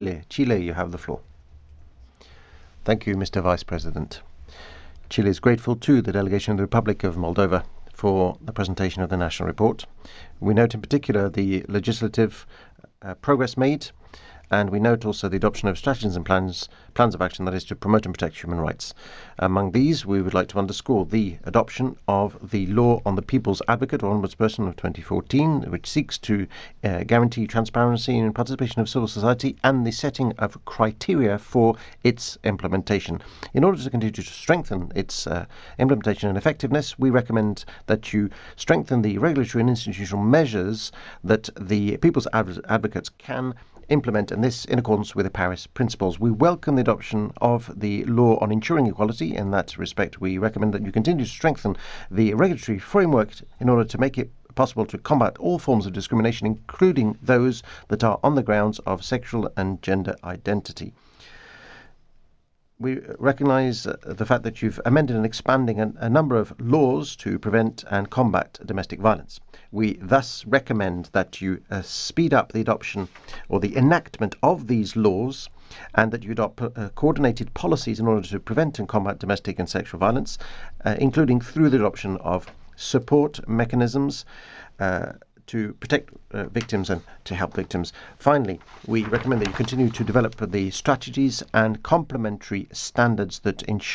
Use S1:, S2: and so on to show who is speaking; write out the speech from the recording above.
S1: Chile. Chile, you have the floor. Thank you, Mr. Vice President. Chile is grateful to the delegation of the Republic of Moldova for the presentation of the national report. We note in particular the legislative progress made, and we note also the adoption of strategies and plans of action, that is, to promote and protect human rights. Among these, we would like to underscore the adoption of the Law on the People's Advocate or Ombudsperson of 2014, which seeks to guarantee transparency and participation of civil society, and the setting of criteria for its implementation. In order to continue to strengthen its implementation and effectiveness, we recommend that you strengthen the regulatory and institutional measures that the People's Advocates can implement, and this in accordance with the Paris Principles. We welcome the adoption of the law on ensuring equality. In that respect, we recommend that you continue to strengthen the regulatory framework in order to make it possible to combat all forms of discrimination, including those that are on the grounds of sexual and gender identity. We recognise the fact that you've amended and expanding a number of laws to prevent and combat domestic violence. We thus recommend that you speed up the adoption or the enactment of these laws, and that you adopt coordinated policies in order to prevent and combat domestic and sexual violence, including through the adoption of support mechanisms to protect victims and to help victims. Finally, we recommend that you continue to develop the strategies and complementary standards that ensure